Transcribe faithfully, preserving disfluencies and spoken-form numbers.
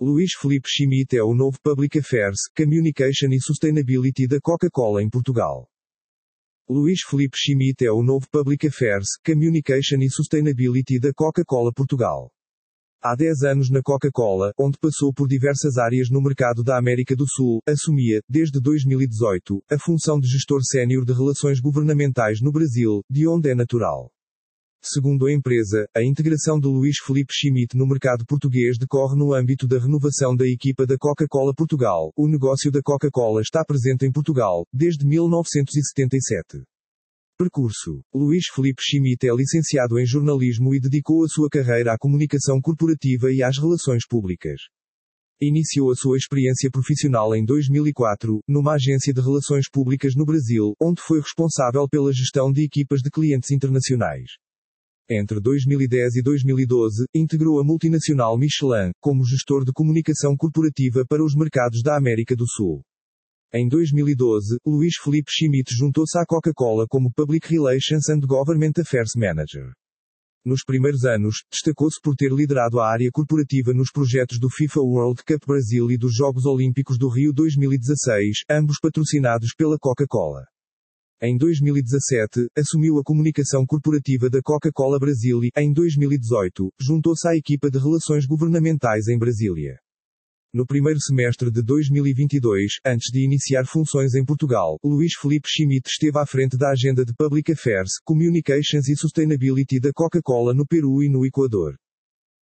Luís Filipe Schmidt é o novo Public Affairs, Communication e Sustainability da Coca-Cola em Portugal. Luís Filipe Schmidt é o novo Public Affairs, Communication e Sustainability da Coca-Cola Portugal. Há dez anos na Coca-Cola, onde passou por diversas áreas no mercado da América do Sul, assumia, desde dois mil e dezoito, a função de gestor sénior de relações governamentais no Brasil, de onde é natural. Segundo a empresa, a integração de Luís Filipe Schmidt no mercado português decorre no âmbito da renovação da equipa da Coca-Cola Portugal. O negócio da Coca-Cola está presente em Portugal, desde mil novecentos e setenta e sete. Percurso: Luís Filipe Schmidt é licenciado em jornalismo e dedicou a sua carreira à comunicação corporativa e às relações públicas. Iniciou a sua experiência profissional em dois mil e quatro, numa agência de relações públicas no Brasil, onde foi responsável pela gestão de equipas de clientes internacionais. Entre dois mil e dez e dois mil e doze, integrou a multinacional Michelin, como gestor de comunicação corporativa para os mercados da América do Sul. Em dois mil e doze, Luís Filipe Schmidt juntou-se à Coca-Cola como Public Relations and Government Affairs Manager. Nos primeiros anos, destacou-se por ter liderado a área corporativa nos projetos do FIFA World Cup Brasil e dos Jogos Olímpicos do Rio dois mil e dezasseis, ambos patrocinados pela Coca-Cola. Em dois mil e dezassete, assumiu a comunicação corporativa da Coca-Cola Brasil e, em dois mil e dezoito, juntou-se à equipa de relações governamentais em Brasília. No primeiro semestre de dois mil e vinte e dois, antes de iniciar funções em Portugal, Luís Filipe Schmidt esteve à frente da agenda de Public Affairs, Communications e Sustainability da Coca-Cola no Peru e no Equador.